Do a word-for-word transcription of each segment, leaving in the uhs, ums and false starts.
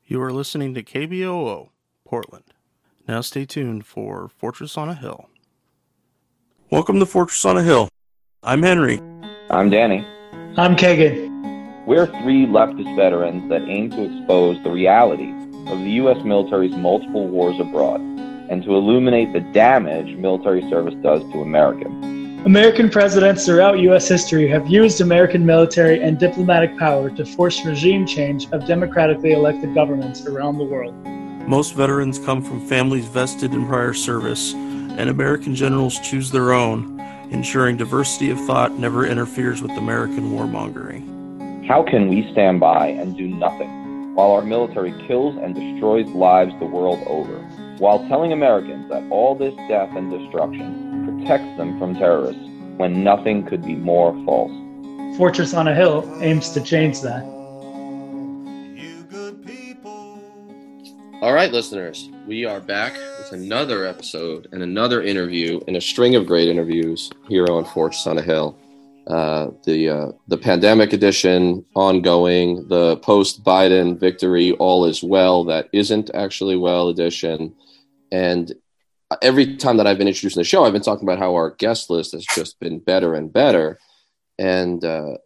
You are listening to K B O O, Portland. Now stay tuned for Fortress on a Hill. Welcome to Fortress on a Hill. I'm Henry. I'm Danny. I'm Kagan. We're three leftist veterans that aim to expose the reality of the U S military's multiple wars abroad and to illuminate the damage military service does to Americans. American presidents throughout U S history have used American military and diplomatic power to force regime change of democratically elected governments around the world. Most veterans come from families vested in prior service, and American generals choose their own, ensuring diversity of thought never interferes with American warmongering. How can we stand by and do nothing while our military kills and destroys lives the world over, while telling Americans that all this death and destruction protects them from terrorists when nothing could be more false? Fortress on a Hill aims to change that. All right, listeners, we are back with another episode and another interview in a string of great interviews here on Fortress on a Hill. Uh, the uh, the pandemic edition ongoing, the post-Biden victory all is well that isn't actually well edition. And every time that I've been introducing the show, I've been talking about how our guest list has just been better and better. And uh,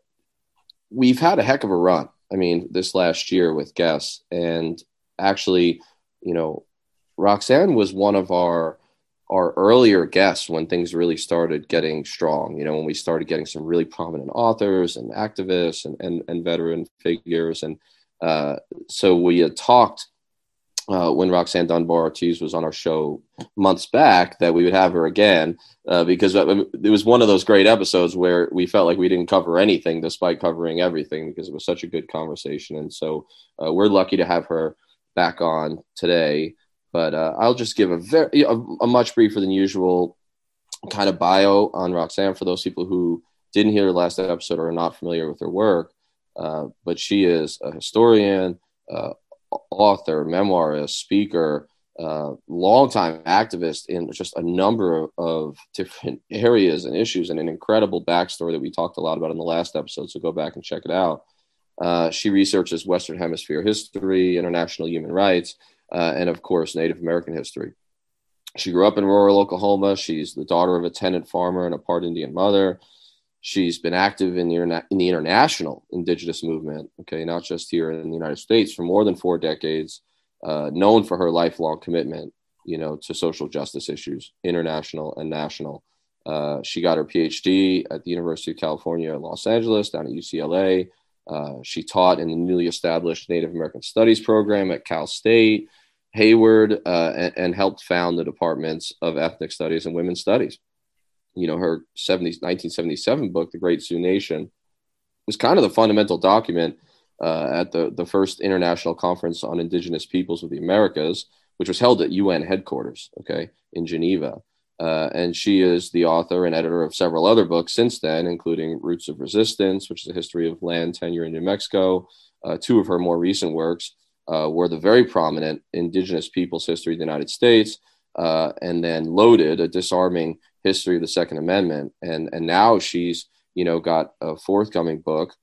we've had a heck of a run. I mean, this last year with guests. And actually, you know, Roxanne was one of our our earlier guests when things really started getting strong, you know, when we started getting some really prominent authors and activists and, and, and veteran figures. And uh, so we had talked uh, when Roxanne Dunbar Ortiz was on our show months back that we would have her again uh, because it was one of those great episodes where we felt like we didn't cover anything despite covering everything because it was such a good conversation. And so uh, we're lucky to have her back on today. But uh, I'll just give a very a, a much briefer than usual kind of bio on Roxanne for those people who didn't hear the last episode or are not familiar with her work. Uh, but she is a historian, uh, author, memoirist, speaker, uh, longtime activist in just a number of, of different areas and issues, and an incredible backstory that we talked a lot about in the last episode. So go back and check it out. Uh, she researches Western Hemisphere history, international human rights, Uh, and, of course, Native American history. She grew up in rural Oklahoma. She's the daughter of a tenant farmer and a part Indian mother. She's been active in the, interna- in the international indigenous movement, okay, not just here in the United States, for more than four decades, uh, known for her lifelong commitment, you know, to social justice issues, international and national. Uh, she got her P H D at the University of California, Los Angeles, down at U C L A. Uh, she taught in the newly established Native American Studies program at Cal State, Hayward, uh, and, and helped found the departments of ethnic studies and women's studies. You know, her nineteen seventy-seven book, The Great Sioux Nation, was kind of the fundamental document uh, at the, the first International Conference on Indigenous Peoples of the Americas, which was held at U N headquarters, okay, in Geneva. Uh, and she is the author and editor of several other books since then, including Roots of Resistance, which is a history of land tenure in New Mexico. Uh, two of her more recent works uh, were the very prominent Indigenous Peoples History of the United States, uh, and then Loaded, a disarming history of the Second Amendment. And, and now she's, you know, got a forthcoming book,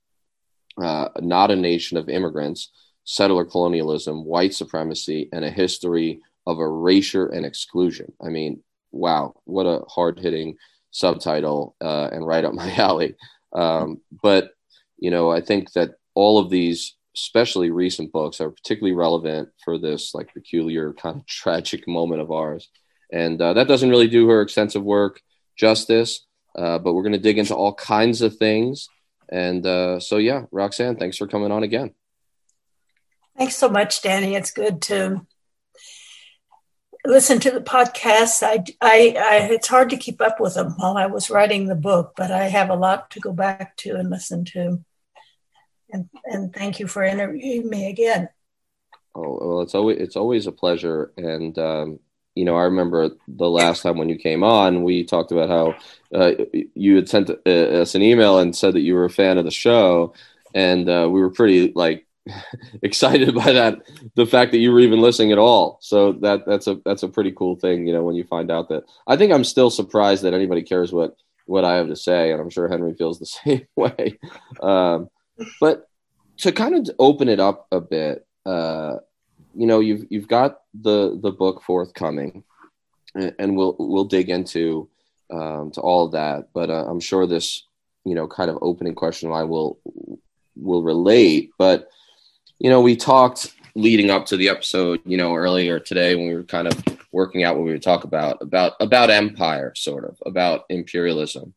uh, Not a Nation of Immigrants, Settler Colonialism, White Supremacy, and a History of Erasure and Exclusion. I mean, wow, what a hard-hitting subtitle uh, and right up my alley. Um, but, you know, I think that all of these, especially recent books, are particularly relevant for this like peculiar kind of tragic moment of ours. And uh, that doesn't really do her extensive work justice, uh, but we're going to dig into all kinds of things. And uh, so, yeah, Roxanne, thanks for coming on again. Thanks so much, Danny. It's good to listen to the podcast. I, I, I, it's hard to keep up with them while I was writing the book, but I have a lot to go back to and listen to. And, and thank you for interviewing me again. Oh, well, it's always, it's always a pleasure. And, um, you know, I remember the last time when you came on, we talked about how uh, you had sent uh, us an email and said that you were a fan of the show. And uh, we were pretty like excited by that, the fact that you were even listening at all. So that that's a that's a pretty cool thing, you know, when you find out that. I think I'm still surprised that anybody cares what what I have to say, and I'm sure Henry feels the same way. Um, but to kind of open it up a bit, uh, you know, you've you've got the the book forthcoming, and, and we'll we'll dig into um, to all of that. But uh, I'm sure this, you know, kind of opening question I will will relate. But you know, we talked leading up to the episode, you know, earlier today when we were kind of working out what we would talk about about about empire, sort of about imperialism.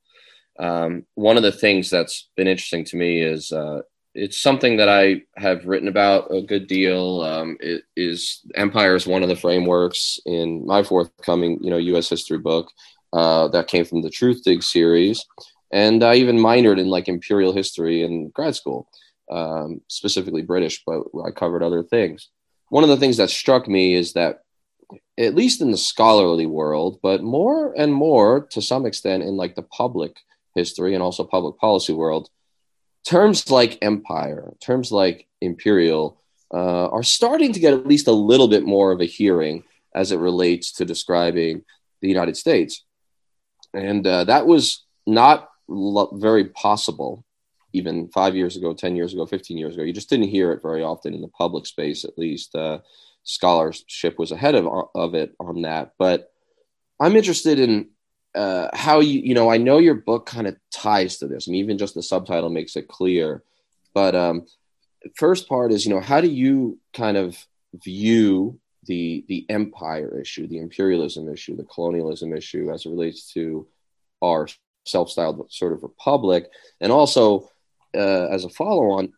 Um, one of the things that's been interesting to me is uh, it's something that I have written about a good deal. Um, it is empire is one of the frameworks in my forthcoming, you know, U S history book uh, that came from the Truth Dig series, and I even minored in like imperial history in grad school, um, specifically British, but I covered other things. One of the things that struck me is that, at least in the scholarly world, but more and more to some extent in like the public history and also public policy world, terms like empire, terms like imperial uh, are starting to get at least a little bit more of a hearing as it relates to describing the United States. And uh, that was not lo- very possible even five years ago, ten years ago, fifteen years ago. You just didn't hear it very often in the public space, at least. Uh, scholarship was ahead of, of it on that. But I'm interested in Uh, how you, you know, I know your book kind of ties to this. I mean, even just the subtitle makes it clear. But um, first part is, you know, how do you kind of view the the empire issue, the imperialism issue, the colonialism issue as it relates to our self-styled sort of republic? And also, uh, as a follow-on,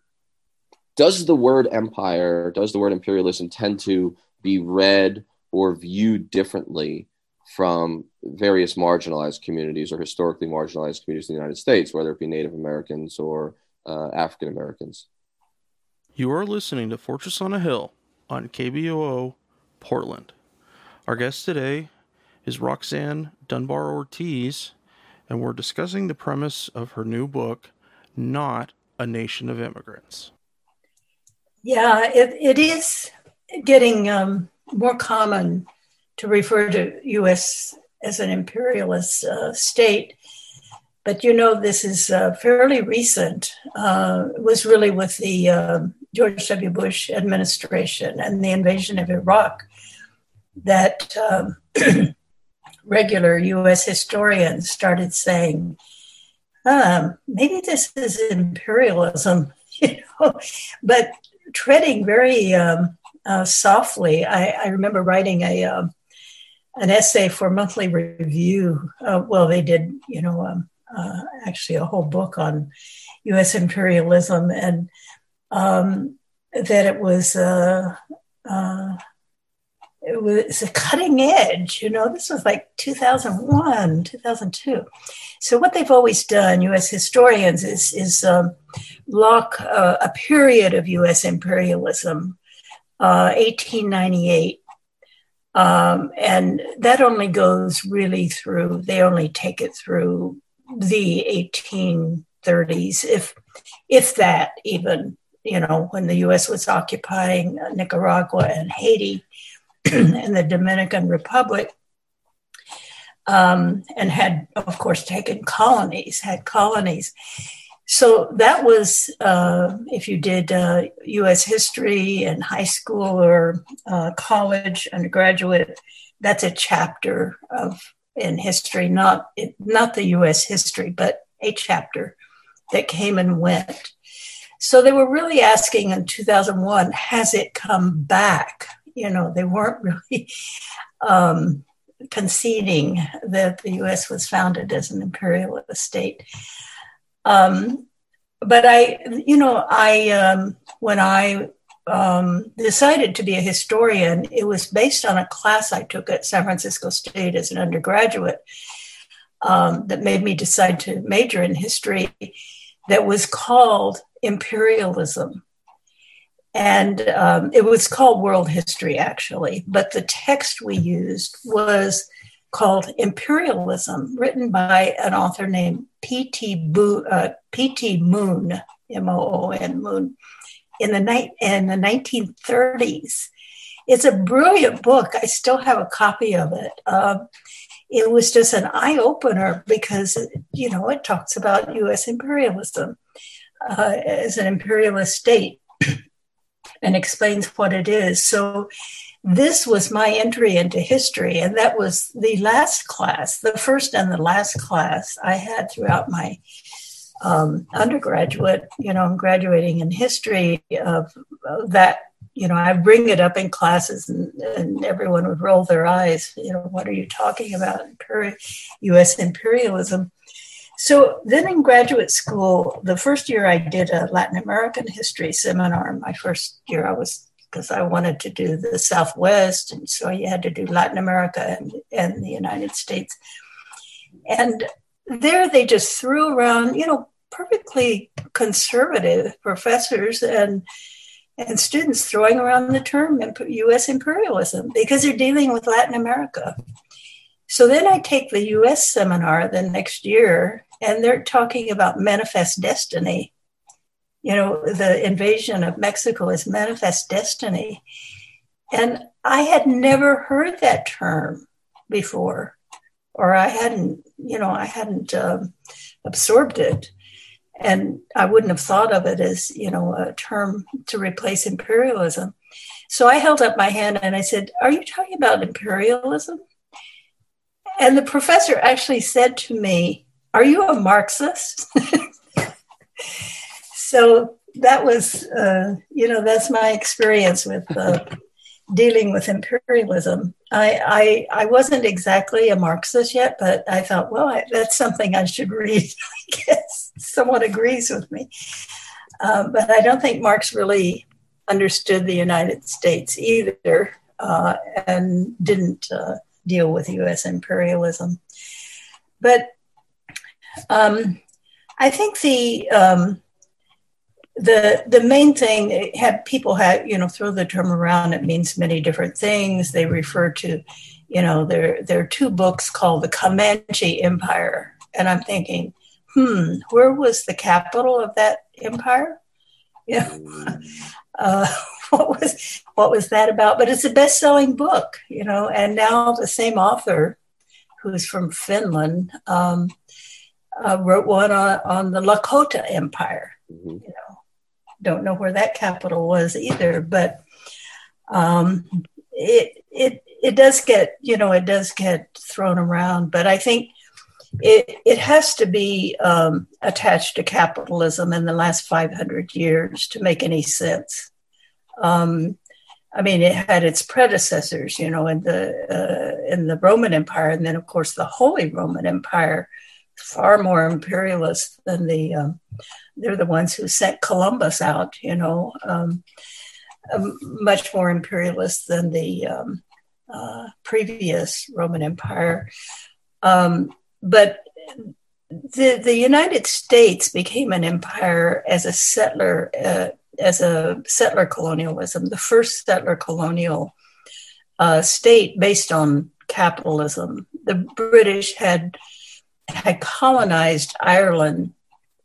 does the word empire, does the word imperialism tend to be read or viewed differently from various marginalized communities or historically marginalized communities in the United States, whether it be Native Americans or uh, African Americans? You are listening to Fortress on a Hill on K B O O Portland. Our guest today is Roxanne Dunbar Ortiz, and we're discussing the premise of her new book, Not a Nation of Immigrants. Yeah, it, it is getting um, more common to refer to U S as an imperialist uh, state. But, you know, this is uh, fairly recent. Uh, it was really with the uh, George W. Bush administration and the invasion of Iraq that um, regular U S historians started saying, um, maybe this is imperialism, you know, but treading very um, uh, softly. I, I remember writing a uh, an essay for Monthly Review. Uh, well, they did, you know, um, uh, actually a whole book on U S imperialism, and um, that it was uh, uh, it was a cutting edge. You know, this was like two thousand one, two thousand two. So what they've always done, U S historians, is is um, lock uh, a period of U S imperialism, uh, eighteen ninety-eight. Um, and that only goes really through, they only take it through the eighteen thirties, if if that even, you know, when the U S was occupying Nicaragua and Haiti and the Dominican Republic, um, and had, of course, taken colonies, had colonies. So that was, uh, if you did uh, U S history in high school or uh, college, undergraduate, that's a chapter of in history, not not the U S history, but a chapter that came and went. So they were really asking in two thousand one, has it come back? You know, they weren't really um, conceding that the U S was founded as an imperialist state. Um, but I, you know, I, um, when I um, decided to be a historian, it was based on a class I took at San Francisco State as an undergraduate um, that made me decide to major in history, that was called Imperialism. And um, it was called World History, actually, but the text we used was called Imperialism, written by an author named P T Bo- uh, P T Moon, M O O N, Moon, in the, ni- in the nineteen thirties. It's a brilliant book. I still have a copy of it. Uh, it was just an eye-opener because, you know, it talks about U S imperialism uh, as an imperialist state. and explains what it is. So this was my entry into history, and that was the last class, the first and the last class I had throughout my um, undergraduate, you know, I'm graduating in history of, of that. You know, I bring it up in classes and, and everyone would roll their eyes. You know, what are you talking about? Imperi- U S imperialism. So then in graduate school, the first year I did a Latin American history seminar. My first year I was, because I wanted to do the Southwest. And so you had to do Latin America and, and the United States. And there they just threw around, you know, perfectly conservative professors and and students throwing around the term U S imperialism because they're dealing with Latin America. So then I take the U S seminar the next year, and they're talking about manifest destiny. You know, the invasion of Mexico is manifest destiny. And I had never heard that term before, or I hadn't, you know, I hadn't um, absorbed it. And I wouldn't have thought of it as, you know, a term to replace imperialism. So I held up my hand and I said, "Are you talking about imperialism?" And the professor actually said to me, "Are you a Marxist?" So that was, uh, you know, that's my experience with uh, dealing with imperialism. I, I I wasn't exactly a Marxist yet, but I thought, well, I, that's something I should read. I guess someone agrees with me. Um, but I don't think Marx really understood the United States either, uh, and didn't uh, deal with U S imperialism. But um, I think the um, the the main thing, had people had, you know, throw the term around, it means many different things. They refer to, you know, there, there are two books called the Comanche Empire. And I'm thinking, hmm, where was the capital of that empire? Yeah. Uh, what was what was that about? But it's a best-selling book, you know, and now the same author, who's from Finland, um, uh, wrote one on, on the Lakota Empire. Mm-hmm. You know, don't know where that capital was either, but um, it it it does get, you know, it does get thrown around. But I think it it has to be um, attached to capitalism in the last five hundred years to make any sense. Um, I mean, it had its predecessors, you know, in the uh, in the Roman Empire, and then of course the Holy Roman Empire, far more imperialist than the. Um, they're the ones who sent Columbus out, you know, um, um, much more imperialist than the um, uh, previous Roman Empire. Um, but the the United States became an empire as a settler. Uh, as a settler colonialism, the first settler colonial uh, state based on capitalism. The British had had colonized Ireland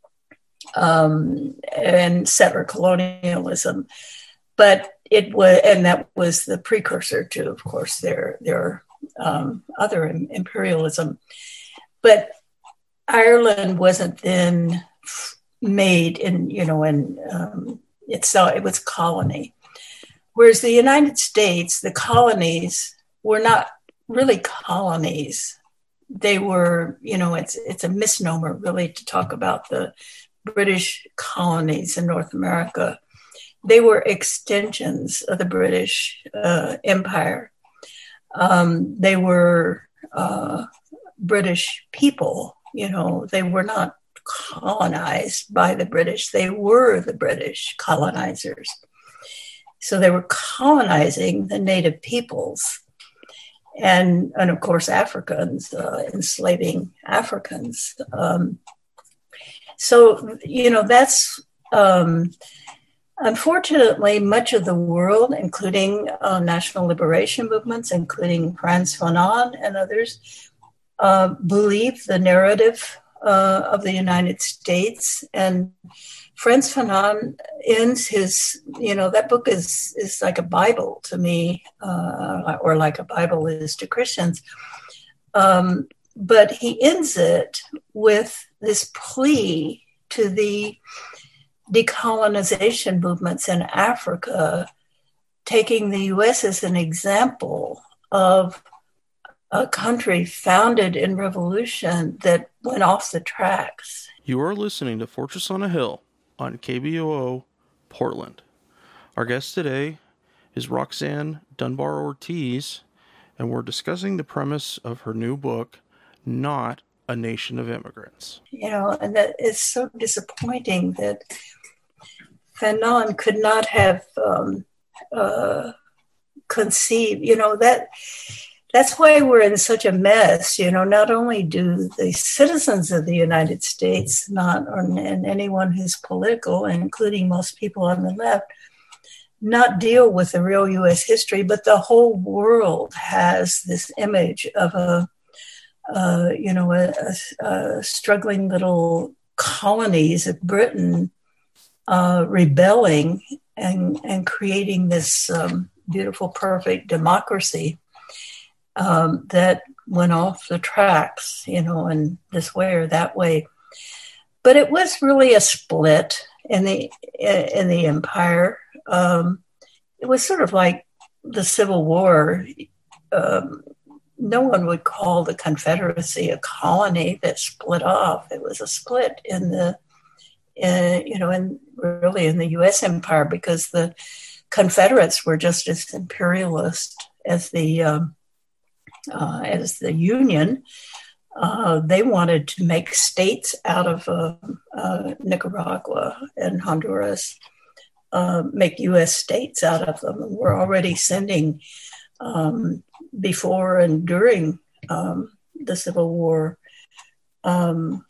um, and settler colonialism, but it was, and that was the precursor to, of course, their their um, other imperialism. But Ireland wasn't then made in, you know, in um, It's, uh, it was colony. Whereas the United States, the colonies were not really colonies. They were, you know, it's it's a misnomer really to talk about the British colonies in North America. They were extensions of the British uh, Empire. Um, they were uh, British people, you know, they were not colonized by the British. They were the British colonizers. So they were colonizing the native peoples and, and of course, Africans, uh, enslaving Africans. Um, so, you know, that's, um, unfortunately, much of the world, including uh, national liberation movements, including Frantz Fanon and others, uh, believe the narrative Uh, of the United States. And Frantz Fanon ends his, you know, that book is is like a Bible to me, uh, or like a Bible is to Christians. Um, but he ends it with this plea to the decolonization movements in Africa, taking the U S as an example of a country founded in revolution that went off the tracks. You are listening to Fortress on a Hill on K B O O Portland. Our guest today is Roxanne Dunbar Ortiz, and we're discussing the premise of her new book, Not a Nation of Immigrants. You know, and that is so disappointing that Fanon could not have um, uh, conceived, you know, that that's why we're in such a mess. You know, not only do the citizens of the United States not, or, and anyone who's political, including most people on the left, not deal with the real U S history, but the whole world has this image of a, uh, you know, a, a, a struggling little colonies of Britain uh, rebelling and, and creating this um, beautiful, perfect democracy um, that went off the tracks, you know, in this way or that way. But it was really a split in the in the empire. Um, it was sort of like the Civil War. Um, no one would call the Confederacy a colony that split off. It was a split in the, uh, you know, in really in the U S empire, because the Confederates were just as imperialist as the um, uh, as the Union. Uh, they wanted to make states out of uh, uh, Nicaragua and Honduras. Uh, make U S states out of them. And we're already sending, um, before and during um, the Civil War, um,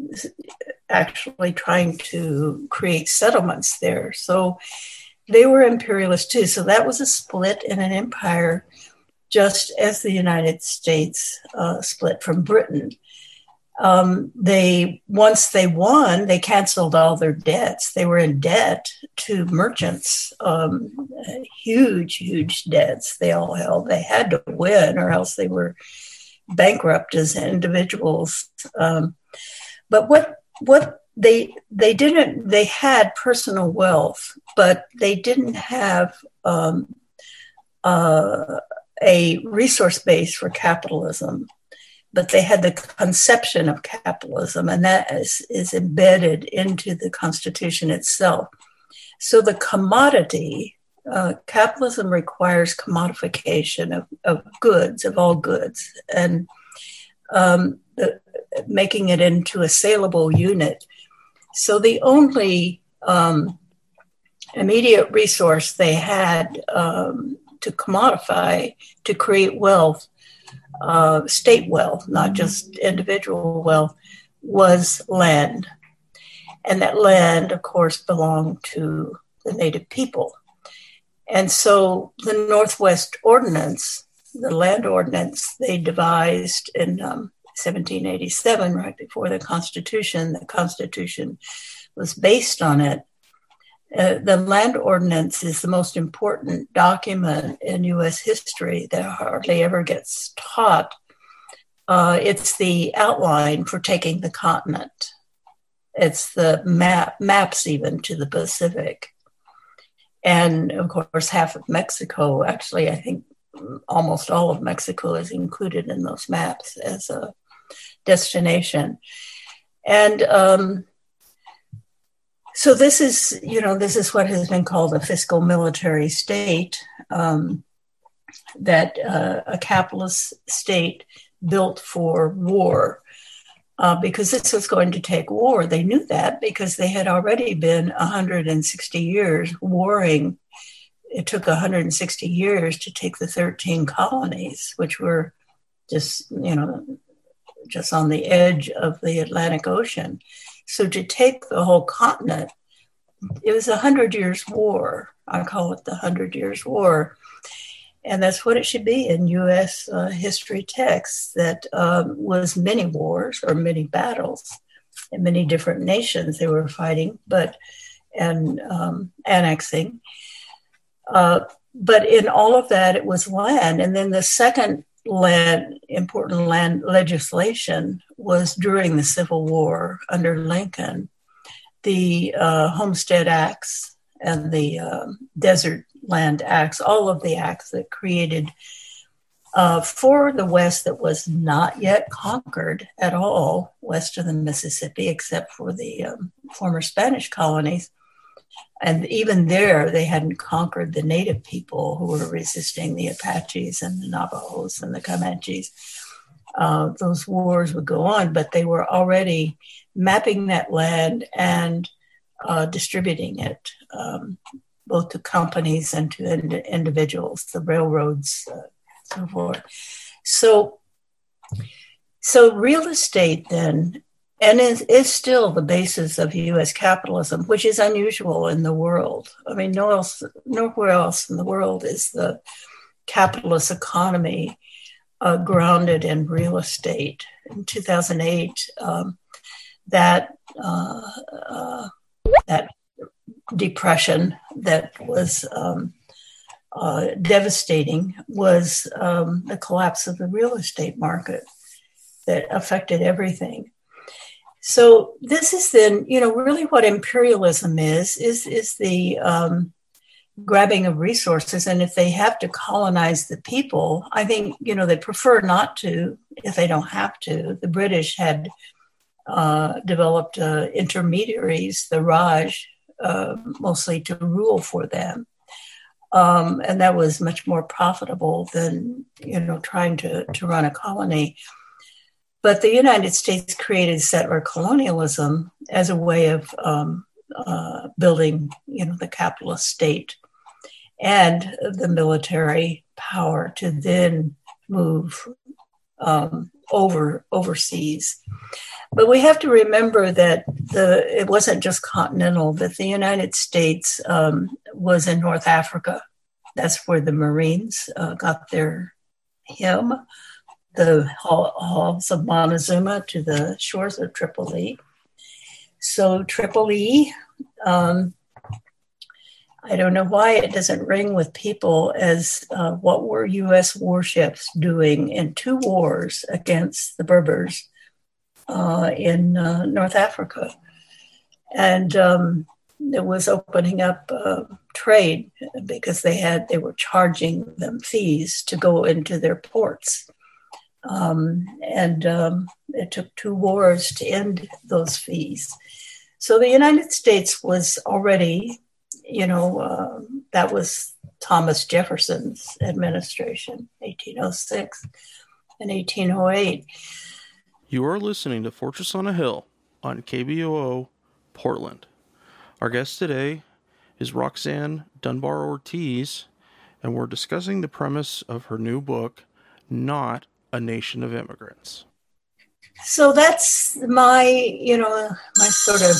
actually trying to create settlements there. So they were imperialist too. So that was a split in an empire, just as the United States uh, split from Britain. Um, they once they won, they canceled all their debts. They were in debt to merchants, um, huge, huge debts they all held. They had to win, or else they were bankrupt as individuals. Um, but what what they they didn't they had personal wealth, but they didn't have um, uh, a resource base for capitalism. But they had the conception of capitalism, and that is, is embedded into the Constitution itself. So the commodity, uh, capitalism requires commodification of, of goods, of all goods, and um, the, making it into a saleable unit. So the only um, immediate resource they had um, to commodify, to create wealth, Uh, state wealth, not just individual wealth, was land. And that land, of course, belonged to the native people. And so the Northwest Ordinance, the land ordinance they devised in um, seventeen eighty-seven, right before the Constitution, the Constitution was based on it. Uh, the land ordinance is the most important document in U S history that hardly ever gets taught. Uh, it's the outline for taking the continent. It's the map, maps even to the Pacific. And of course, half of Mexico, actually, I think almost all of Mexico is included in those maps as a destination. And um, So this is, you know, this is what has been called a fiscal military state, um, that uh, a capitalist state built for war, uh, because this was going to take war. They knew that because they had already been one hundred sixty years warring. It took one hundred sixty years to take the thirteen colonies, which were just, you know, just on the edge of the Atlantic Ocean. So to take the whole continent, it was a hundred years war. I call it the hundred years war. And that's what it should be in U S uh, history texts, that um, was many wars or many battles in many different nations they were fighting, but and um, annexing. Uh, but in all of that, it was land. And then the second land, important land legislation was during the Civil War under Lincoln, the uh, Homestead Acts and the um, Desert Land Acts, all of the acts that created uh, for the West that was not yet conquered at all west of the Mississippi, except for the um, former Spanish colonies. And even there, they hadn't conquered the native people who were resisting the Apaches and the Navajos and the Comanches. Uh, those wars would go on, but they were already mapping that land and uh, distributing it, um, both to companies and to ind- individuals, the railroads, uh, so forth. So, so real estate then, and is, is still the basis of U S capitalism, which is unusual in the world. I mean, no else, nowhere else in the world is the capitalist economy uh, grounded in real estate. In two thousand eight, um, that uh, uh, that depression that was um, uh, devastating was um, the collapse of the real estate market that affected everything. So this is then, you know, really what imperialism is, is, is the um, grabbing of resources. And if they have to colonize the people, I think, you know, they prefer not to if they don't have to. The British had uh, developed uh, intermediaries, the Raj, uh, mostly to rule for them. Um, and that was much more profitable than, you know, trying to, to run a colony. But the United States created settler colonialism as a way of um, uh, building, you know, the capitalist state and the military power to then move um, over overseas. But we have to remember that the it wasn't just continental, that the United States um, was in North Africa. That's where the Marines uh, got their hymn, the halls of Montezuma to the shores of Tripoli. So Tripoli, um, I don't know why it doesn't ring with people as uh, what were U S warships doing in two wars against the Berbers uh, in uh, North Africa. And um, it was opening up uh, trade because they had they were charging them fees to go into their ports. Um, and um, it took two wars to end those fees. So the United States was already, you know, uh, that was Thomas Jefferson's administration, eighteen oh six and eighteen oh eight. You are listening to Fortress on a Hill on K B O O Portland. Our guest today is Roxanne Dunbar Ortiz, and we're discussing the premise of her new book, Not a Nation of Immigrants. So that's my, you know, my sort of,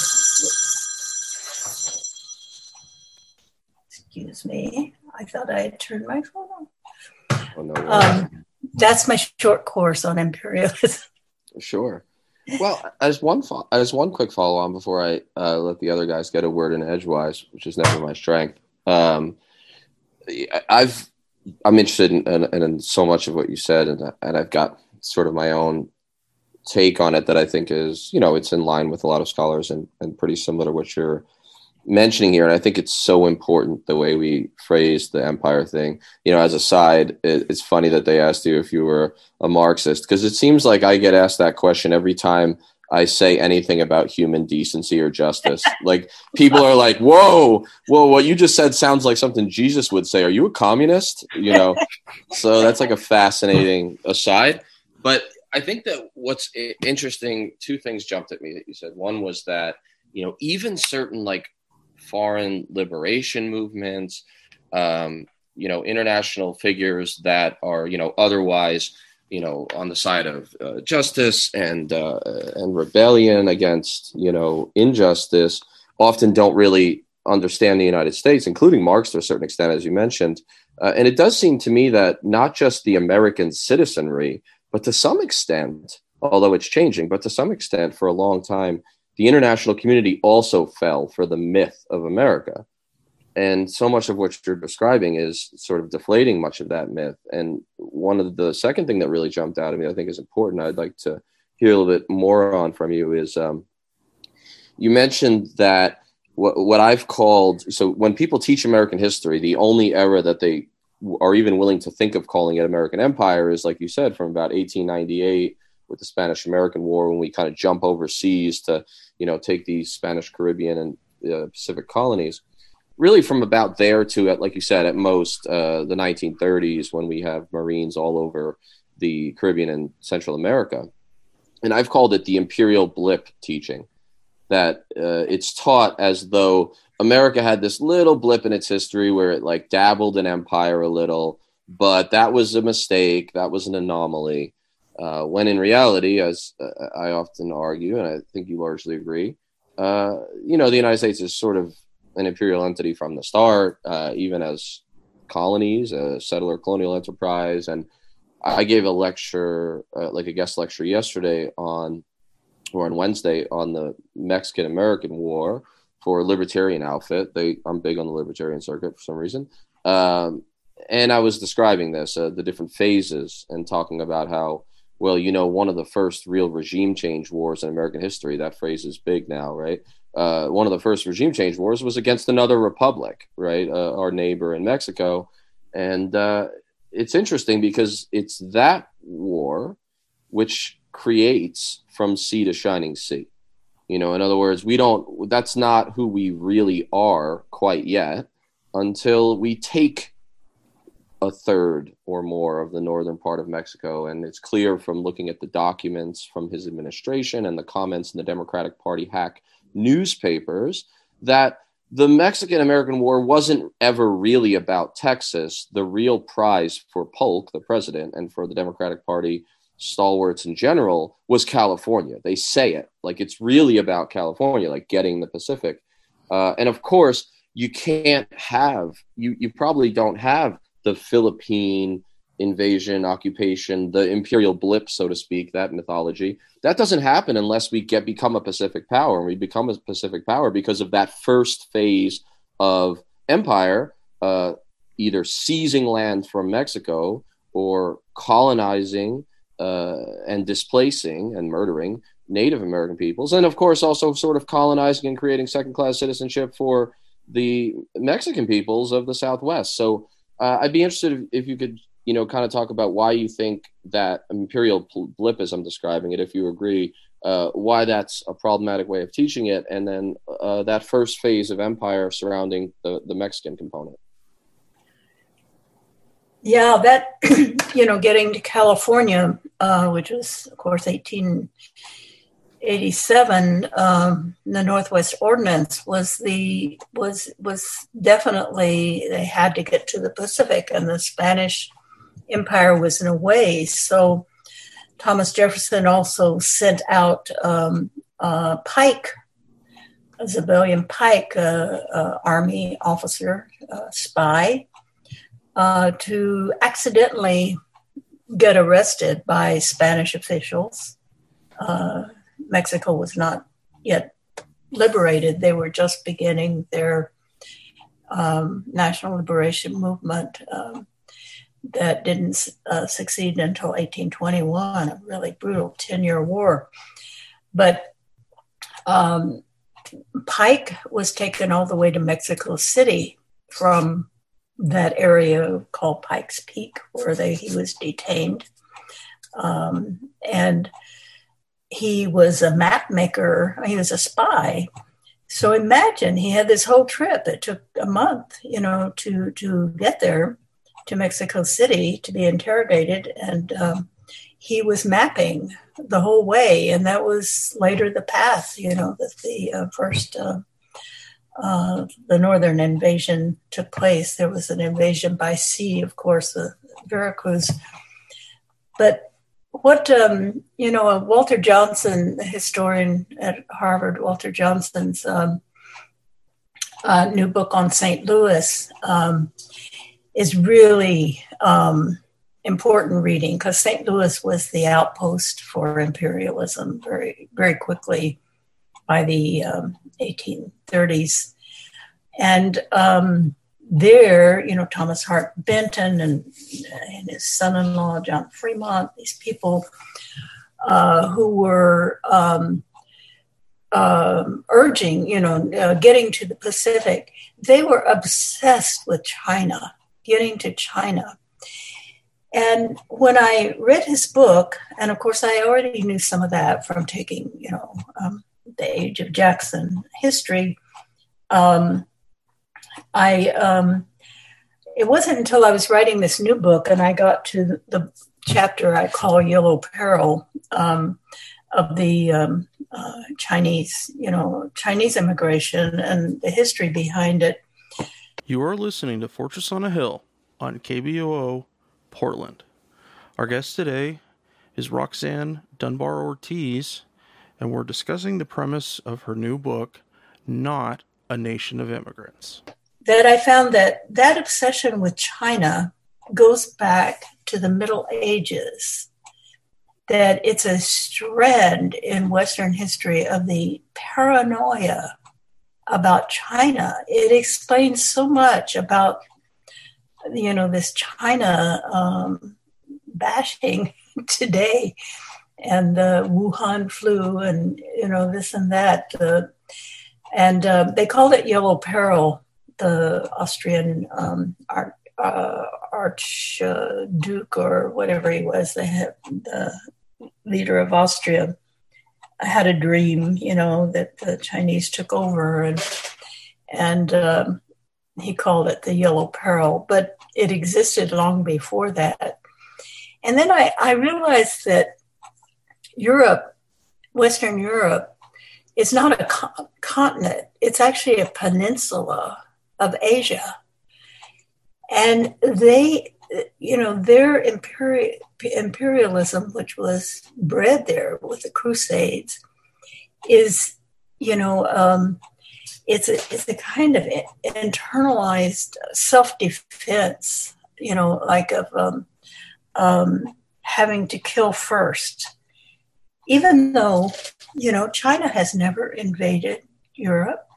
excuse me, I thought I had turned my phone on. Oh, no um, that's my short course on imperialism. Sure. Well, as one fo- as one quick follow on before I uh, let the other guys get a word in edgewise, which is never my strength. Um, I've I'm interested in, in, in so much of what you said, and and I've got sort of my own take on it that I think is, you know, it's in line with a lot of scholars and, and pretty similar to what you're mentioning here. And I think it's so important the way we phrase the empire thing. You know, as a side, it, it's funny that they asked you if you were a Marxist, because it seems like I get asked that question every time I say anything about human decency or justice. Like, people are like, whoa, whoa, what you just said sounds like something Jesus would say. Are you a communist? You know, so that's like a fascinating aside. But I think that what's interesting, two things jumped at me that you said. One was that, you know, even certain like foreign liberation movements, um, you know, international figures that are, you know, otherwise, you know, on the side of uh, justice and uh, and rebellion against, you know, injustice, often don't really understand the United States, including Marx to a certain extent, as you mentioned. Uh, and it does seem to me that not just the American citizenry, but to some extent, although it's changing, but to some extent for a long time, the international community also fell for the myth of America. And so much of what you're describing is sort of deflating much of that myth. And one of the second thing that really jumped out at me, I think is important, I'd like to hear a little bit more on from you is, um, you mentioned that what, what I've called, so when people teach American history, the only era that they are even willing to think of calling it American Empire is, like you said, from about eighteen ninety-eight with the Spanish-American War, when we kind of jump overseas to, you know, take these Spanish, Caribbean, and uh, Pacific colonies. Really from about there to, at, like you said, at most uh, the nineteen thirties, when we have Marines all over the Caribbean and Central America. And I've called it the imperial blip teaching, that uh, it's taught as though America had this little blip in its history where it like dabbled in empire a little, but that was a mistake. That was an anomaly. Uh, when in reality, as uh, I often argue, and I think you largely agree, uh, you know, the United States is sort of an imperial entity from the start, uh, even as colonies, a settler colonial enterprise. And I gave a lecture, uh, like a guest lecture yesterday on, or on Wednesday, on the Mexican-American War for Libertarian Outfit. They, I'm big on the Libertarian circuit for some reason. Um, and I was describing this, uh, the different phases, and talking about how, well, you know, one of the first real regime change wars in American history, that phrase is big now, right? Uh, one of the first regime change wars was against another republic, right? Uh, our neighbor in Mexico. And uh, it's interesting because it's that war which creates from sea to shining sea. You know, in other words, we don't, that's not who we really are quite yet until we take a third or more of the northern part of Mexico. And it's clear from looking at the documents from his administration and the comments in the Democratic Party hack newspapers that the Mexican-American War wasn't ever really about Texas. The real prize for Polk, the president, and for the Democratic Party stalwarts in general was California. They say it like it's really about California, like getting the Pacific. Uh, and of course, you can't have, you, you probably don't have the Philippine invasion, occupation, the imperial blip, so to speak, that mythology. That doesn't happen unless we get become a Pacific power, and we become a Pacific power because of that first phase of empire, uh, either seizing land from Mexico or colonizing uh, and displacing and murdering Native American peoples. And of course, also sort of colonizing and creating second-class citizenship for the Mexican peoples of the Southwest. So uh, I'd be interested if, if you could, you know, kind of talk about why you think that imperial blip, as I'm describing it, if you agree, uh, why that's a problematic way of teaching it, and then uh, that first phase of empire surrounding the, the Mexican component. Yeah, that, you know, getting to California, uh, which was, of course, eighteen eighty-seven, um, the Northwest Ordinance was the was was definitely, they had to get to the Pacific, and the Spanish Empire was in a way. So Thomas Jefferson also sent out um, uh, Pike, Zebulon Pike, uh, uh, Army officer, uh, spy, uh, to accidentally get arrested by Spanish officials. Uh, Mexico was not yet liberated. They were just beginning their um, national liberation movement um, that didn't uh, succeed until eighteen twenty-one, a really brutal ten-year war. But um, Pike was taken all the way to Mexico City from that area called Pikes Peak, where they, he was detained. Um, and he was a map maker. He was a spy. So imagine he had this whole trip. It took a month, you know, to, to get there to Mexico City to be interrogated. And um, he was mapping the whole way. And that was later the path, you know, that the uh, first, uh, uh, the northern invasion took place. There was an invasion by sea, of course, uh, Veracruz. But what, um, you know, uh, Walter Johnson, the historian at Harvard, Walter Johnson's um, uh, new book on Saint Louis um, is really um, important reading, because Saint Louis was the outpost for imperialism very, very quickly by the um, eighteen thirties. And um, there, you know, Thomas Hart Benton and, and his son-in-law, John Fremont, these people uh, who were um, um, urging, you know, uh, getting to the Pacific, they were obsessed with China, getting to China. And when I read his book, and of course I already knew some of that from taking, you know, um, the Age of Jackson history, um, I um, it wasn't until I was writing this new book and I got to the, the chapter I call Yellow Peril um, of the um, uh, Chinese, you know, Chinese immigration and the history behind it. You are listening to Fortress on a Hill on K B O O Portland. Our guest today is Roxanne Dunbar Ortiz, and we're discussing the premise of her new book, Not a Nation of Immigrants. That I found that that obsession with China goes back to the Middle Ages, that it's a strand in Western history of the paranoia about China. It explains so much about, you know, this China um, bashing today and the Wuhan flu and, you know, this and that. Uh, and uh, they called it Yellow Peril. The Austrian um, Arch, uh, Archduke or whatever he was, the, the leader of Austria, had a dream, you know, that the Chinese took over, and and um, he called it the Yellow Peril, but it existed long before that. And then I, I realized that Europe, Western Europe, is not a co- continent. It's actually a peninsula of Asia. And they, you know, their imperi- imperialism, which was bred there with the Crusades, is, you know, um, it's a, it's a kind of internalized self-defense, you know, like of um, um, having to kill first. Even though, you know, China has never invaded Europe,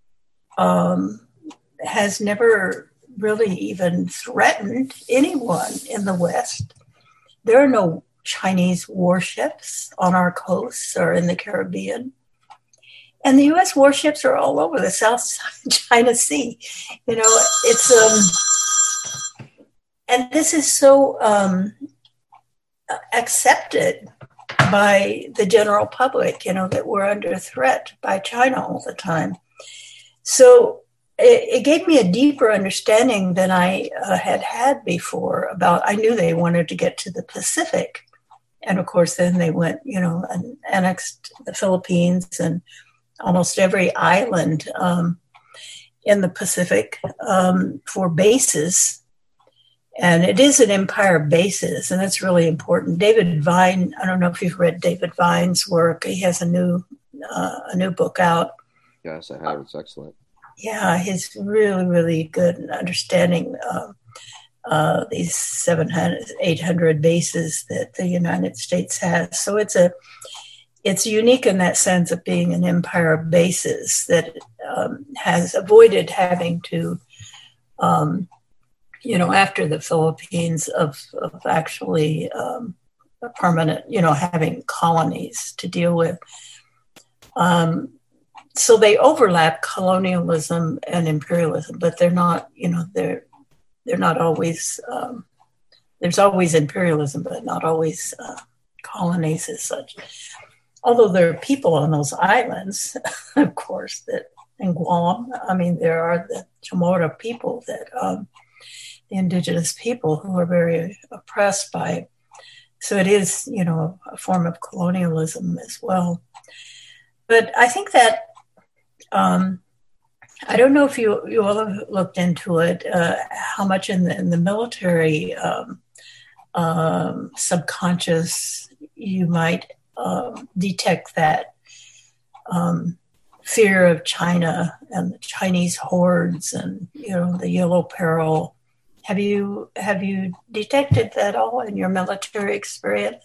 um, has never really even threatened anyone in the West. There are no Chinese warships on our coasts or in the Caribbean. And the U S warships are all over the South China Sea. You know, it's, um, and this is so um, accepted by the general public, you know, that we're under threat by China all the time. So it, it gave me a deeper understanding than I uh, had had before about, I knew they wanted to get to the Pacific. And of course, then they went, you know, and annexed the Philippines and almost every island um, in the Pacific um, for bases. And it is an empire basis, and that's really important. David Vine, I don't know if you've read David Vine's work. He has a new uh, a new book out. Yes, I have. It's excellent. Yeah, he's really, really good in understanding uh, uh, these seven hundred, eight hundred bases that the United States has. So it's a it's unique in that sense of being an empire of bases that um, has avoided having to um, you know, after the Philippines, of, of actually um, a permanent, you know, having colonies to deal with. Um, so they overlap colonialism and imperialism, but they're not, you know, they're they're not always, um, there's always imperialism, but not always uh, colonies as such. Although there are people on those islands, of course, that in Guam, I mean, there are the Chamorro people that, um, the indigenous people who are very oppressed by it. So it is, you know, a form of colonialism as well. But I think that, um, I don't know if you, you all have looked into it, uh, how much in the, in the military um, um, subconscious you might um, detect that um, fear of China and the Chinese hordes and, you know, the Yellow Peril. Have you have you detected that all in your military experience?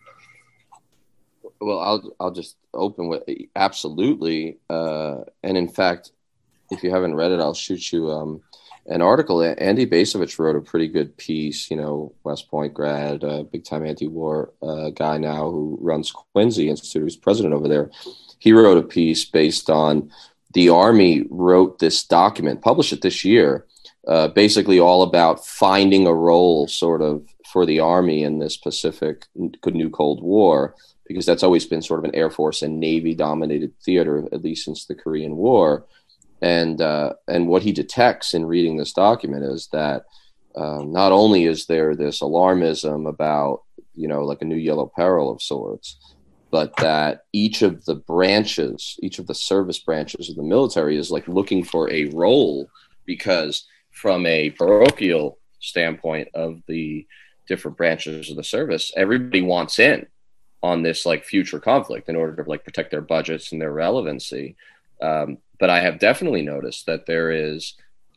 Well, I'll I'll just open with absolutely, uh, and in fact, if you haven't read it, I'll shoot you um, an article. Andy Bacevich wrote a pretty good piece. You know, West Point grad, uh, big time anti-war uh, guy now who runs Quincy Institute, who's president over there. he wrote a piece based on the Army wrote this document, published it this year, uh, basically all about finding a role sort of for the Army in this Pacific new Cold War, because that's always been sort of an Air Force and Navy dominated theater, at least since the Korean War. And, uh, and what he detects in reading this document is that um, not only is there this alarmism about, you know, like a new yellow peril of sorts, but that each of the branches, each of the service branches of the military is like looking for a role, because from a parochial standpoint of the different branches of the service, everybody wants in on this like future conflict in order to like protect their budgets and their relevancy. Um, but I have definitely noticed that there is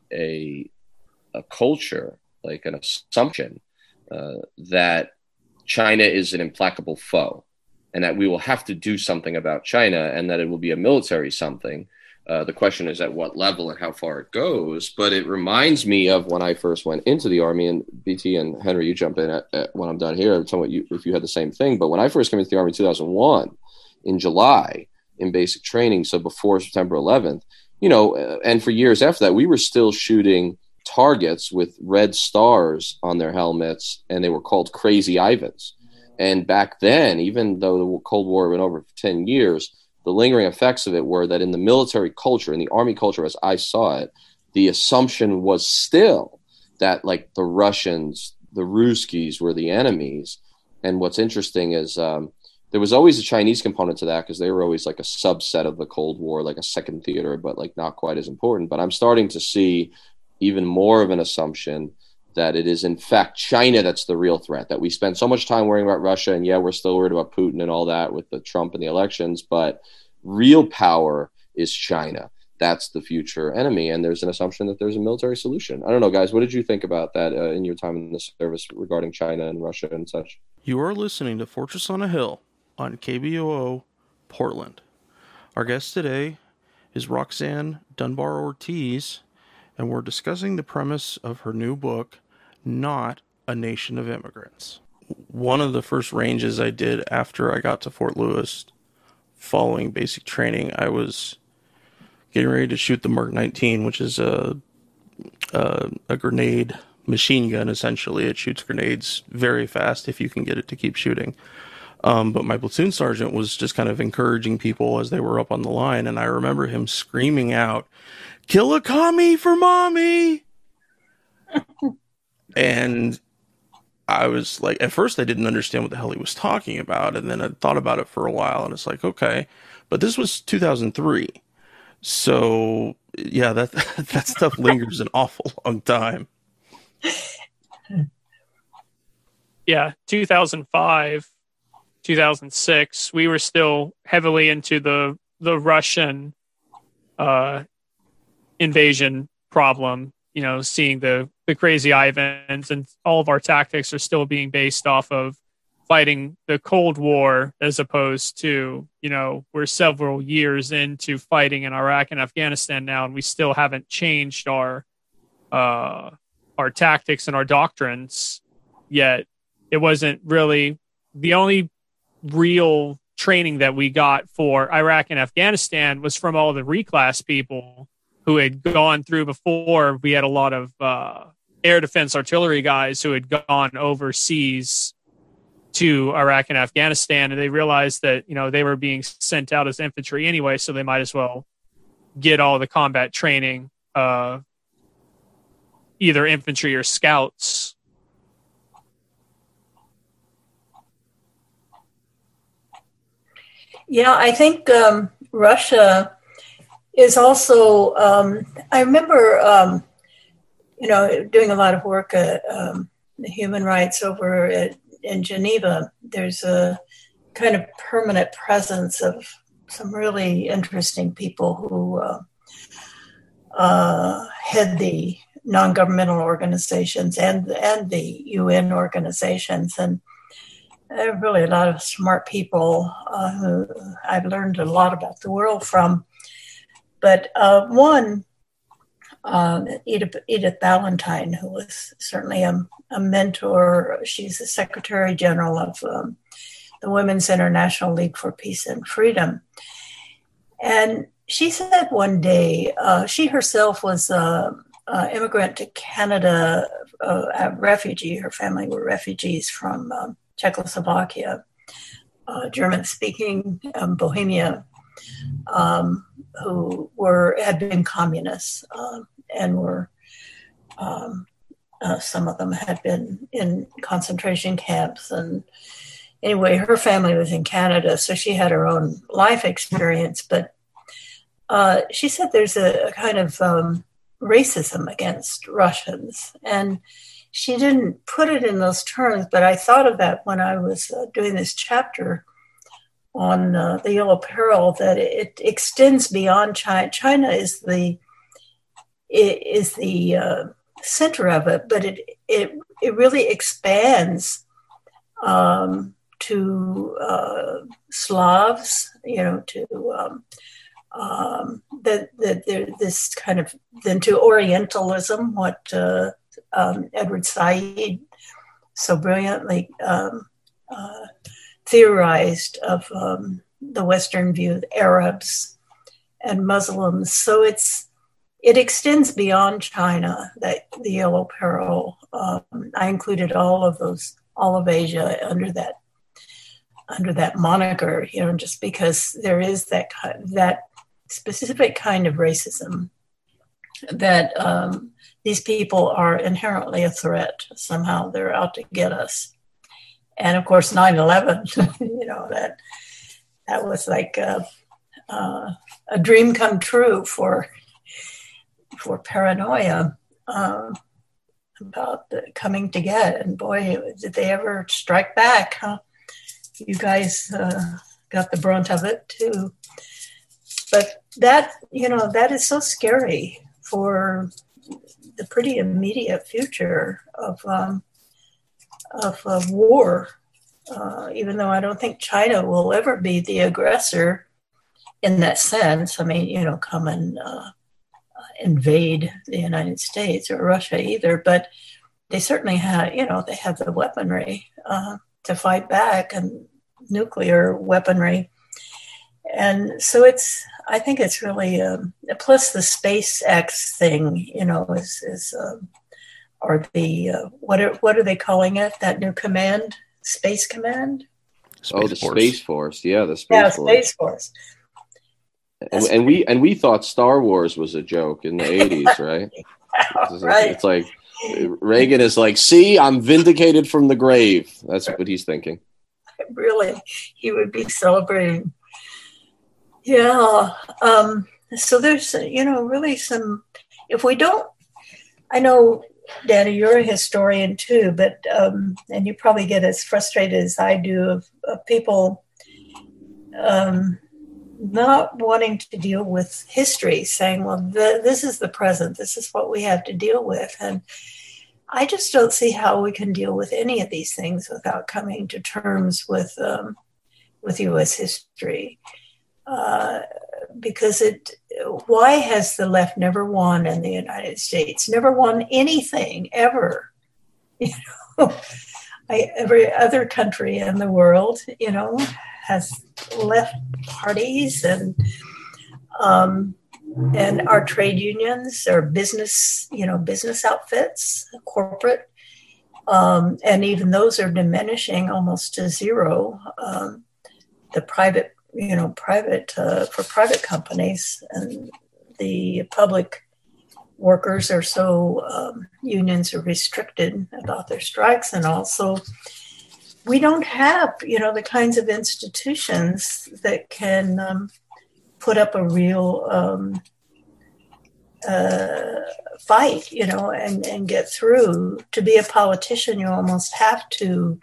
a, a culture, like an assumption uh, that China is an implacable foe, and that we will have to do something about China, and that it will be a military something. Uh, the question is at what level and how far it goes. But it reminds me of when I first went into the Army, and B T and Henry, you jump in at, at when I'm done here, tell me you, if you had the same thing. But when I first came into the Army in two thousand one, in July, in basic training, so before September eleventh, you know, and for years after that, we were still shooting targets with red stars on their helmets, and they were called Crazy Ivans. And back then, even though the Cold War went over for ten years, the lingering effects of it were that in the military culture, in the Army culture, as I saw it, the assumption was still that like the Russians, the Ruskies were the enemies. And what's interesting is um, there was always a Chinese component to that, because they were always like a subset of the Cold War, like a second theater, but like not quite as important. But I'm starting to see even more of an assumption that it is in fact China that's the real threat, that we spend so much time worrying about Russia, and yeah, we're still worried about Putin and all that with the Trump and the elections, but real power is China. That's the future enemy, and there's an assumption that there's a military solution. I don't know, guys, what did you think about that uh, in your time in the service regarding China and Russia and such? You are listening to Fortress on a Hill on K B O O Portland. Our guest today is Roxanne Dunbar Ortiz, and we're discussing the premise of her new book, Not a Nation of Immigrants. One of the first ranges I did after I got to Fort Lewis following basic training, I was getting ready to shoot the Mark nineteen, which is a, a, a grenade machine gun, essentially. It shoots grenades very fast if you can get it to keep shooting. Um, but my platoon sergeant was just kind of encouraging people as they were up on the line, and I remember him screaming out, "Kill a commie for mommy!" And I was like, at first I didn't understand what the hell he was talking about, and then I thought about it for a while, and it's like, okay. But this was two thousand three. So, yeah, that that stuff lingers an awful long time. Yeah, two thousand five, two thousand six, we were still heavily into the the Russian uh, invasion problem, you know, seeing the, the Crazy Ivans, and all of our tactics are still being based off of fighting the Cold War, as opposed to, you know, we're several years into fighting in Iraq and Afghanistan now, and we still haven't changed our uh, our tactics and our doctrines yet. It wasn't really the only real training that we got for Iraq and Afghanistan was from all the reclass people who had gone through before. We had a lot of uh, air defense artillery guys who had gone overseas to Iraq and Afghanistan, and they realized that, you know, they were being sent out as infantry anyway, so they might as well get all the combat training, uh, either infantry or scouts. Yeah, I think um, Russia is also, um, I remember, um, you know, doing a lot of work at um, human rights over at, in Geneva. There's a kind of permanent presence of some really interesting people who uh, uh, head the non-governmental organizations and, and the U N organizations. And there are really a lot of smart people uh, who I've learned a lot about the world from. But uh, one, uh, Edith, Edith Ballantyne, who was certainly a, a mentor. She's the Secretary General of um, the Women's International League for Peace and Freedom. And she said one day, uh, she herself was an immigrant to Canada, uh, a refugee. Her family were refugees from um, Czechoslovakia, uh, German-speaking um, Bohemia, um, who were had been communists uh, and were um, uh, some of them had been in concentration camps. And anyway, her family was in Canada, so she had her own life experience. But uh, she said there's a, a kind of um, racism against Russians, and she didn't put it in those terms, but I thought of that when I was uh, doing this chapter on uh, the Yellow Peril, that it extends beyond China. China is the is the uh, center of it, but it it it really expands um, to uh, Slavs, you know, to um, um, the, the, the this kind of then to Orientalism, what uh, um, Edward Said so brilliantly um, uh, theorized of um, the Western view, the Arabs and Muslims. So it's it extends beyond China. That the Yellow Peril. Um, I included all of those, all of Asia under that under that moniker. You know, just because there is that that specific kind of racism that um, these people are inherently a threat. Somehow they're out to get us. And of course, nine eleven, you know, that that was like a, uh, a dream come true for for paranoia um, about the coming to get. And boy, did they ever strike back, huh? You guys uh, got the brunt of it too. But that, you know, that is so scary for the pretty immediate future of um, of, of war, uh, even though I don't think China will ever be the aggressor in that sense. I mean, you know, come and uh, invade the United States or Russia either, but they certainly have, you know, they have the weaponry uh, to fight back, and nuclear weaponry. And so it's, I think it's really, um, plus the SpaceX thing, you know, is, is um, or the, uh, what are, what are they calling it? That new command, Space Command? Space oh, the Force. Space Force. Yeah, the Space yeah, Force. Space Force. And, and we and we thought Star Wars was a joke in the eighties, right? It's, right. It's like Reagan is like, see, I'm vindicated from the grave. That's what he's thinking. Really, he would be celebrating. Yeah. Um, so there's, you know, really some, if we don't, I know, Danny, you're a historian too, but, um, and you probably get as frustrated as I do of, of people um, not wanting to deal with history, saying, well, the, this is the present, this is what we have to deal with. And I just don't see how we can deal with any of these things without coming to terms with, um, with U S history. Uh, because it, why has the left never won in the United States? Never won anything ever. You know, I, every other country in the world, you know, has left parties and um, and our trade unions, our business, you know, business outfits, corporate, um, and even those are diminishing almost to zero. Um, the private. you know, private, uh, for private companies, and the public workers are so, um, unions are restricted about their strikes and all. So we don't have, you know, the kinds of institutions that can um, put up a real um, uh, fight, you know, and, and get through. To be a politician, you almost have to,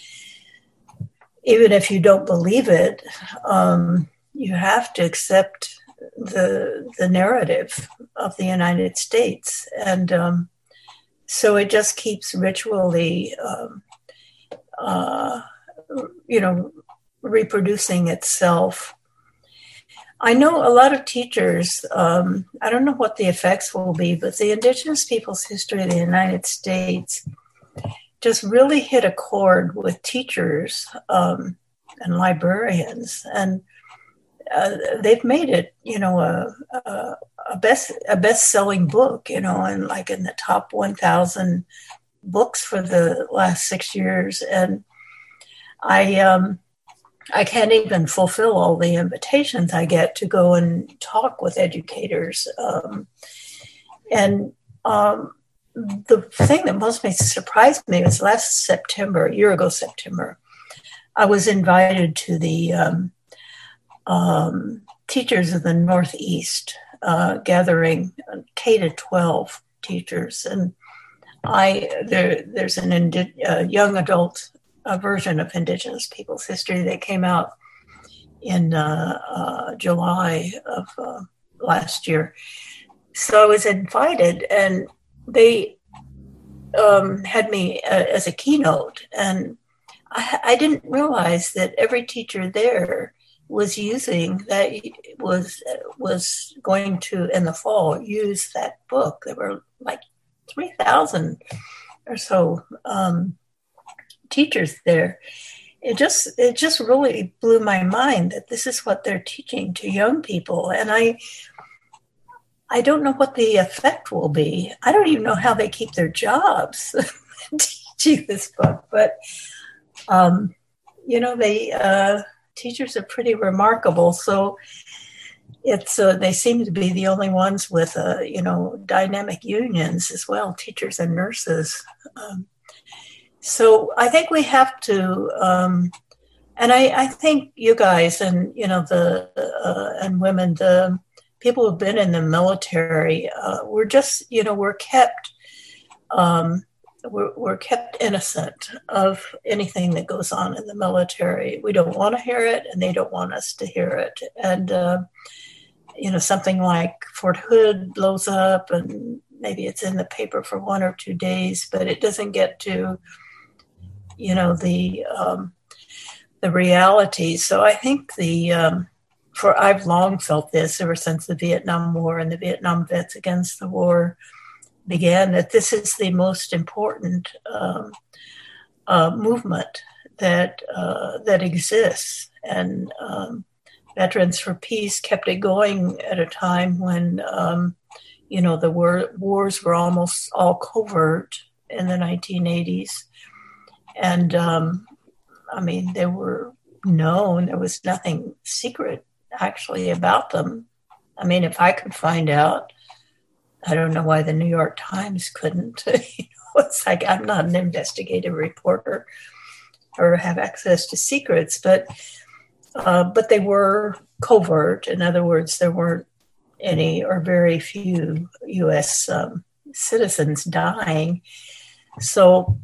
even if you don't believe it, um, you have to accept the the narrative of the United States. And um, so it just keeps ritually, um, uh, you know, reproducing itself. I know a lot of teachers, um, I don't know what the effects will be, but the Indigenous Peoples' history of the United States just really hit a chord with teachers um, and librarians. And uh, they've made it, you know, a, a, a best a best selling book, you know, and like in the top one thousand books for the last six years. And I um, I can't even fulfill all the invitations I get to go and talk with educators. Um, and um, the thing that most surprised me was last September, a year ago September, I was invited to the um, um, Teachers of the Northeast uh, gathering, K to twelve teachers. And I there there's an indi- uh, young adult uh, version of Indigenous Peoples History that came out in uh, uh, July of uh, last year. So I was invited, and they um, had me uh, as a keynote. And I, I didn't realize that every teacher there was using that was was going to in the fall use that book. There were like three thousand or so um, teachers there. It just it just really blew my mind that this is what they're teaching to young people, and I I don't know what the effect will be. I don't even know how they keep their jobs teaching this book, but um, you know they uh, teachers are pretty remarkable. So it's uh, they seem to be the only ones with uh, you know dynamic unions as well, teachers and nurses. Um, so I think we have to, um, and I, I think you guys and you know the uh, and women, the people who've been in the military, uh, we're just you know we're kept um, we're, we're kept innocent of anything that goes on in the military. We don't want to hear it, and they don't want us to hear it, and. Uh, you know, something like Fort Hood blows up and maybe it's in the paper for one or two days, but it doesn't get to, you know, the um, the reality. So I think the, um, for I've long felt this ever since the Vietnam War and the Vietnam Vets Against the War began, that this is the most important um, uh, movement that uh, that exists. And um, Veterans for Peace kept it going at a time when, um, you know, the war, wars were almost all covert in the nineteen eighties. And, um, I mean, they were known. There was nothing secret, actually, about them. I mean, if I could find out, I don't know why the New York Times couldn't. You know, it's like I'm not an investigative reporter or have access to secrets, but Uh, but they were covert. In other words, there weren't any or very few U S um, citizens dying. So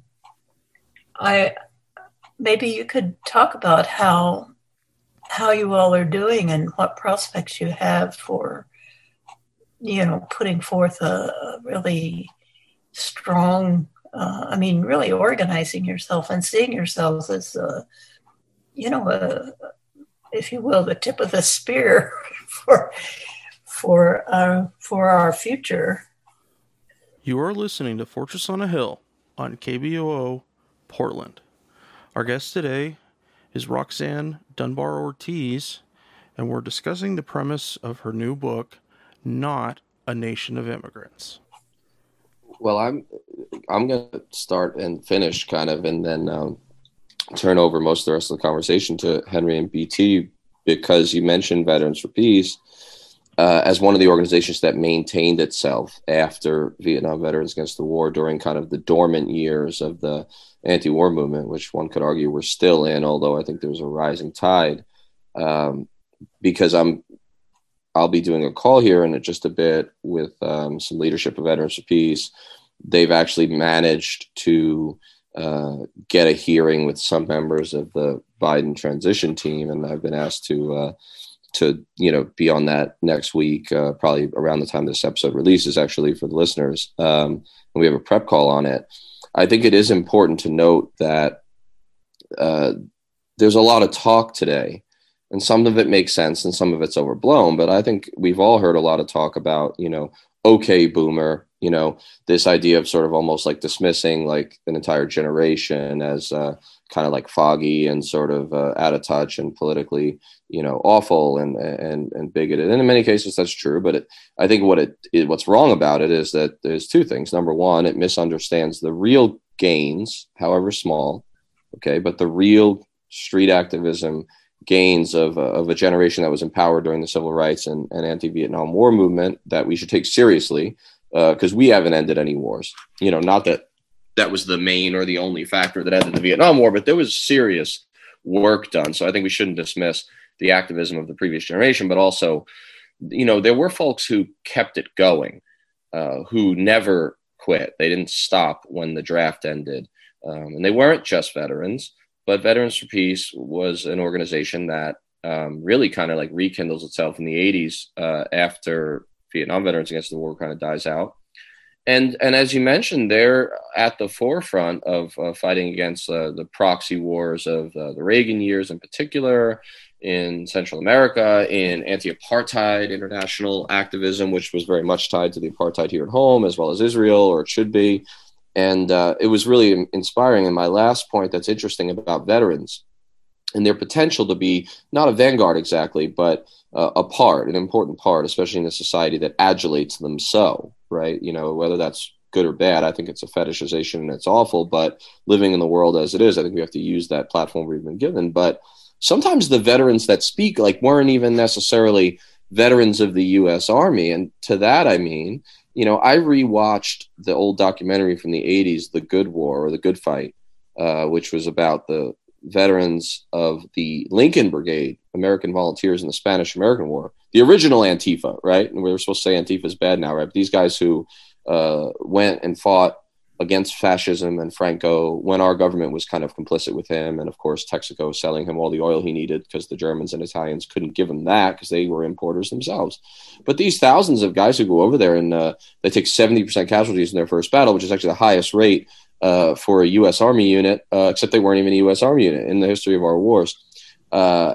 I maybe you could talk about how how you all are doing and what prospects you have for, you know, putting forth a, a really strong, uh, I mean, really organizing yourself and seeing yourselves as, a, you know, a if you will, the tip of the spear for for uh, for our future. You are listening to Fortress on a Hill on K B O O Portland. Our guest today is Roxanne Dunbar Ortiz, and we're discussing the premise of her new book, Not a Nation of Immigrants. Well, I'm I'm going to start and finish kind of, and then um, turn over most of the rest of the conversation to Henry and B T, because you mentioned Veterans for Peace uh, as one of the organizations that maintained itself after Vietnam Veterans Against the War during kind of the dormant years of the anti-war movement, which one could argue we're still in, although I think there was a rising tide. Um, because I'm, I'll be doing a call here in just a bit with um, some leadership of Veterans for Peace. They've actually managed to Uh, get a hearing with some members of the Biden transition team, and I've been asked to uh, to you know be on that next week, uh, probably around the time this episode releases, actually, for the listeners. Um, and we have a prep call on it. I think it is important to note that uh, there's a lot of talk today, and some of it makes sense, and some of it's overblown. But I think we've all heard a lot of talk about, you know, okay, boomer, You know, this idea of sort of almost like dismissing like an entire generation as uh, kind of like foggy and sort of uh, out of touch and politically, you know, awful and and and bigoted. And in many cases, that's true. But it, I think what it, it what's wrong about it is that there's two things. Number one, it misunderstands the real gains, however small, okay, but the real street activism gains of, uh, of a generation that was empowered during the civil rights and, and anti-Vietnam War movement that we should take seriously. Because uh, we haven't ended any wars, you know, not that that was the main or the only factor that ended the Vietnam War, but there was serious work done. So I think we shouldn't dismiss the activism of the previous generation, but also, you know, there were folks who kept it going, uh, who never quit. They didn't stop when the draft ended. Um, and they weren't just veterans, but Veterans for Peace was an organization that um, really kind of like rekindles itself in the eighties uh, after Vietnam Veterans Against the War kind of dies out. And and as you mentioned, they're at the forefront of uh, fighting against uh, the proxy wars of uh, the Reagan years in particular, in Central America, in anti-apartheid international activism, which was very much tied to the apartheid here at home, as well as Israel, or it should be. And uh, it was really inspiring. And my last point that's interesting about veterans and their potential to be not a vanguard exactly, but uh, a part, an important part, especially in a society that adulates them so, right? You know, whether that's good or bad, I think it's a fetishization and it's awful, but living in the world as it is, I think we have to use that platform we've been given. But sometimes the veterans that speak like weren't even necessarily veterans of the U S Army. And to that, I mean, you know, I rewatched the old documentary from the eighties, The Good War or The Good Fight, uh, which was about the veterans of the Lincoln Brigade, American volunteers in the Spanish-American War, the original Antifa, right? And we were supposed to say Antifa is bad now, right? But these guys who uh, went and fought against fascism and Franco when our government was kind of complicit with him. And of course, Texaco selling him all the oil he needed because the Germans and Italians couldn't give him that because they were importers themselves. But these thousands of guys who go over there and uh, they take seventy percent casualties in their first battle, which is actually the highest rate uh, for a U S Army unit, uh, except they weren't even a U S Army unit in the history of our wars. Uh,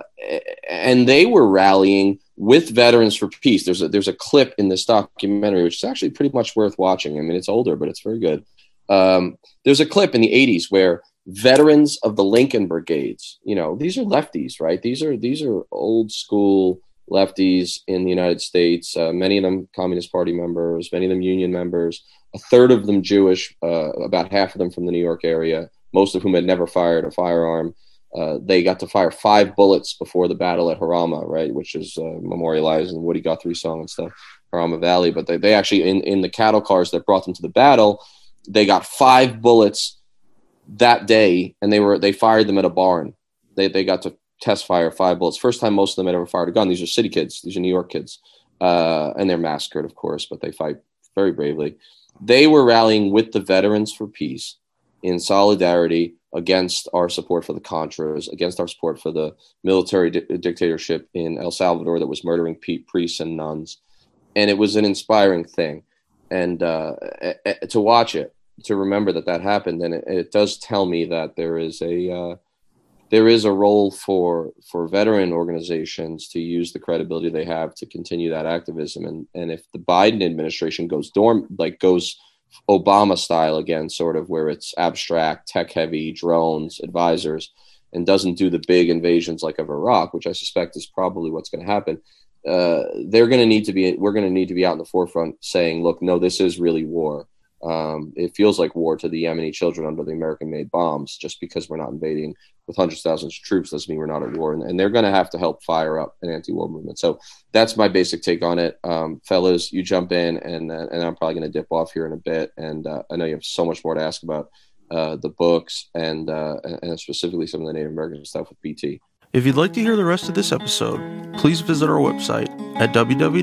and they were rallying with Veterans for Peace. There's a, there's a clip in this documentary, which is actually pretty much worth watching. I mean, it's older, but it's very good. Um, there's a clip in the eighties where veterans of the Lincoln Brigades, you know, these are lefties, right? These are, these are old school lefties in the United States. Uh, many of them Communist Party members, many of them union members, a third of them Jewish, uh, about half of them from the New York area, most of whom had never fired a firearm. Uh, they got to fire five bullets before the battle at Jarama, right, which is uh, memorialized in the Woody Guthrie song and stuff, Jarama Valley. But they, they actually, in, in the cattle cars that brought them to the battle, they got five bullets that day, and they were they fired them at a barn. They they got to test fire five bullets. First time most of them had ever fired a gun. These are city kids. These are New York kids. Uh, and they're massacred, of course, but they fight very bravely. They were rallying with the Veterans for Peace in solidarity against our support for the Contras, against our support for the military di- dictatorship in El Salvador that was murdering pe- priests and nuns. And it was an inspiring thing. And uh, to watch it, to remember that that happened, and it, it does tell me that there is a uh, there is a role for for veteran organizations to use the credibility they have to continue that activism. And and if the Biden administration goes dorm like goes Obama style again, sort of where it's abstract, tech heavy, drones, advisors, and doesn't do the big invasions like of Iraq, which I suspect is probably what's going to happen. Uh, they're going to need to be, we're going to need to be out in the forefront saying, look, no, this is really war. Um, it feels like war to the Yemeni children under the American-made bombs. Just because we're not invading with hundreds of thousands of troops doesn't mean we're not at war. And, and they're going to have to help fire up an anti-war movement. So that's my basic take on it. Um, fellas, you jump in, and uh, and I'm probably going to dip off here in a bit. And uh, I know you have so much more to ask about uh, the books and uh, and specifically some of the Native American stuff with B T. If you'd like to hear the rest of this episode, please visit our website at w w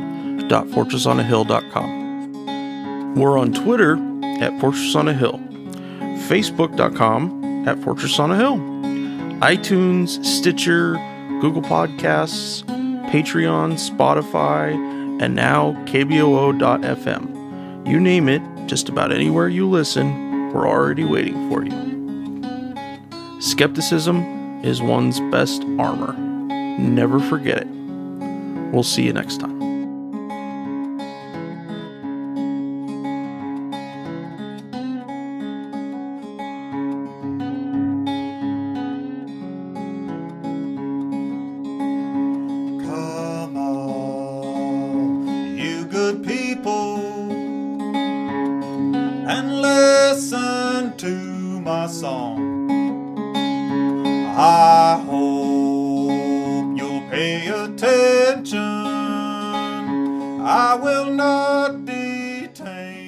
w dot fortress on a hill dot com. We're on Twitter at Fortress on a Hill, facebook dot com at Fortress on a Hill, iTunes, Stitcher, Google Podcasts, Patreon, Spotify, and now K B O O dot F M. You name it, just about anywhere you listen, we're already waiting for you. Skepticism is one's best armor. Never forget it. We'll see you next time. song. I hope you'll pay attention. I will not detain